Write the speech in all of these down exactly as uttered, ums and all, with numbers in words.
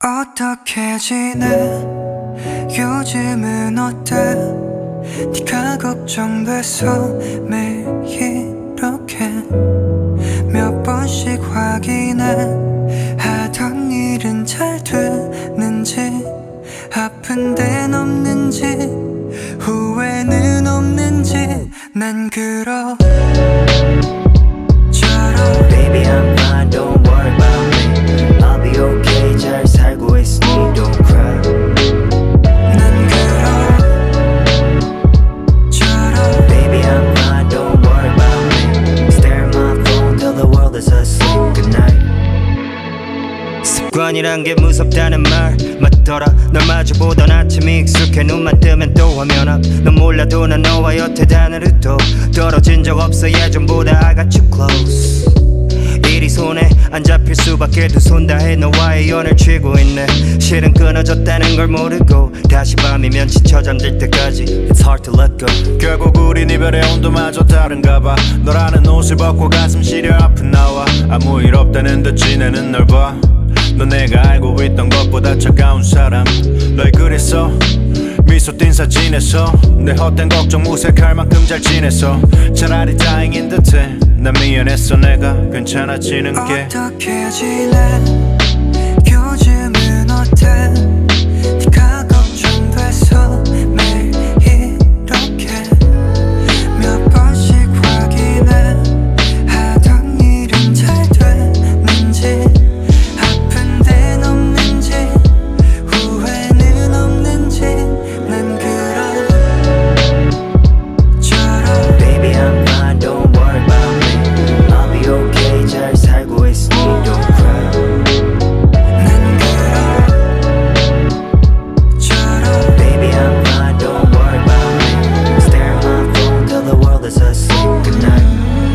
어떻게 지내? 요즘은 어때? 네가 걱정돼서 매일 이렇게 몇 번씩 확인해. 하던 일은 잘 되는지, 아픈 데는 없는지, 후회는 없는지. 난 그러 Baby I'm fine, don't worry about me. I'll be okay, 잘 살고 있으니 don't cry. 난 그러 Baby I'm fine, don't worry about me. Stare at my phone till the world is asleep. Good night. 습관이란 게 무섭다는 말 맞더라. 널 마주보던 아침이 익숙해. 눈만 뜨면 또 화면 앞. 넌 몰라도 난 너와 여태 하늘도 떨어진 적 없어. 예전보다 I got you close. 일이 손에 안 잡힐 수밖에 두 손 다해 너와의 연을 쥐고 있네. 실은 끊어졌다는 걸 모르고 다시 밤이면 지쳐 잠들 때까지 It's hard to let go. 결국 우린 이별의 온도마저 다른가 봐. 너라는 옷을 벗고 가슴 시려 아픈 나와 아무 일 없다는 듯 지내는 널 봐. 너 내가 알고 있던 것보다 차가운 사람. 널 그랬어 미소 띈 사진에서 내 헛된 걱정 무색할 만큼 잘 지냈어. 차라리 다행인 듯해. 난 미안했어 내가 괜찮아지는 게. 어떻게 지내? 요즘은 어때? 네가 걱정돼서 매일 이렇게 몇 번씩 확인해. 하던 일은 잘 되는지, 아픈 데는 없는지, 후회는 없는지. 난 그런저런 Baby I'm fine, don't worry about me. I'll be okay, 잘 살고 있으니 don't cry. 난 그런저런 Baby I'm fine, don't worry about me. Stare at my phone till the world is asleep. Good night.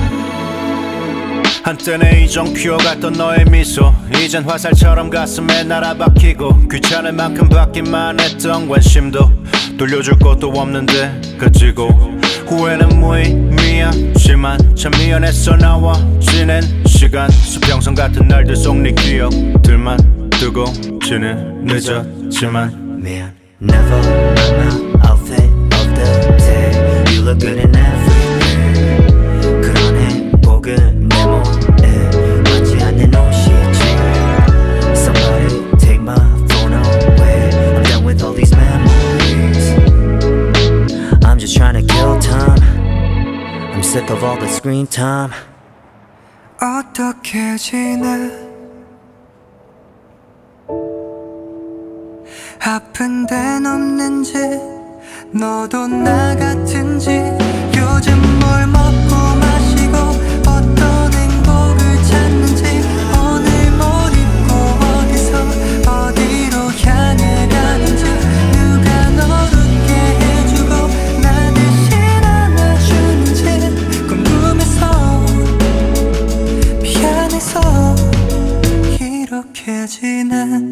한때는 이정 피어갔던 너의 미소 이젠 화살처럼 가슴에 날아박히고 귀찮을 만큼 받기만 했던 관심도 돌려줄 것도 없는데 가지고 후회는 무의미하지만 참 미안했어 나와 지낸 시간. 수평선 같은 날들 속 네 기억들만 두고 지는 늦었지만 Man, never my outfit of the day. You look good in everything. 그런 행복은 내 몸에 맞지 않는 옷이지. Somebody take my phone away. I'm done with all these memories. I'm just trying to kill time. I'm sick of all the screen time. 어떻게 지내? 아픈 데는 없는지, 너도 나 같은지. 요즘 뭘 먹고 마시고 어떤 행복을 찾는지, 오늘 뭘 입고 어디서 어디로 향해 가는지, 누가 널 웃게 해주고 나 대신 안아주는지 궁금해서 미안해서 이렇게 지내.